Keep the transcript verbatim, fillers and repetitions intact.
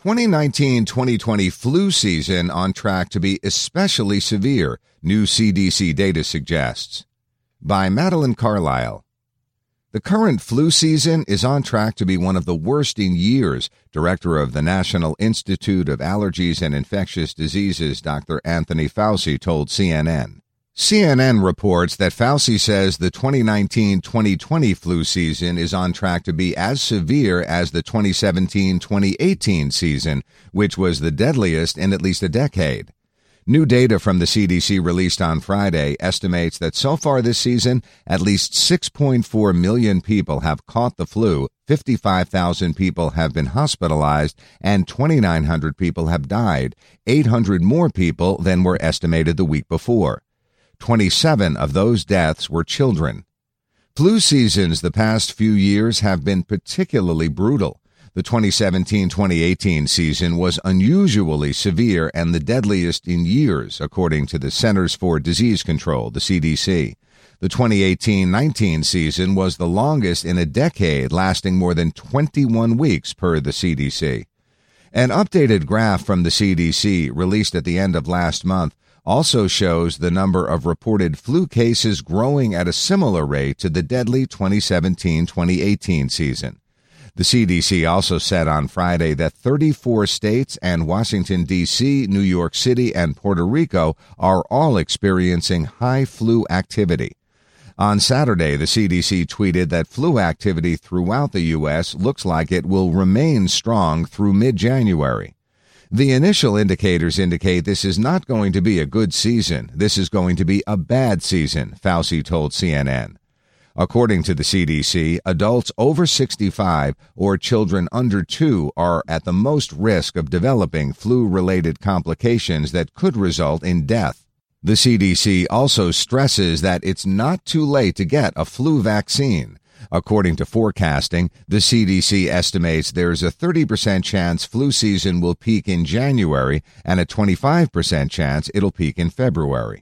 twenty nineteen twenty twenty flu season on track to be especially severe, new C D C data suggests. By Madeline Carlisle. The current flu season is on track to be one of the worst in years, Director of the National Institute of Allergies and Infectious Diseases Doctor Anthony Fauci told C N N. C N N reports that Fauci says the twenty nineteen twenty twenty flu season is on track to be as severe as the twenty seventeen twenty eighteen season, which was the deadliest in at least a decade. New data from the C D C released on Friday estimates that so far this season, at least six point four million people have caught the flu, fifty-five thousand people have been hospitalized, and twenty-nine hundred people have died, eight hundred more people than were estimated the week before. twenty-seven of those deaths were children. Flu seasons the past few years have been particularly brutal. The twenty seventeen twenty eighteen season was unusually severe and the deadliest in years, according to the Centers for Disease Control, the C D C. The twenty eighteen nineteen season was the longest in a decade, lasting more than twenty-one weeks per the C D C. An updated graph from the C D C, released at the end of last month, also shows the number of reported flu cases growing at a similar rate to the deadly twenty seventeen twenty eighteen season. The C D C also said on Friday that thirty-four states and Washington, D C, New York City, and Puerto Rico are all experiencing high flu activity. On Saturday, the C D C tweeted that flu activity throughout the U S looks like it will remain strong through mid-January. The initial indicators indicate this is not going to be a good season. This is going to be a bad season, Fauci told C N N. According to the C D C, adults over sixty-five or children under two are at the most risk of developing flu-related complications that could result in death. The C D C also stresses that it's not too late to get a flu vaccine. According to forecasting, the C D C estimates there's a thirty percent chance flu season will peak in January and a twenty-five percent chance it'll peak in February.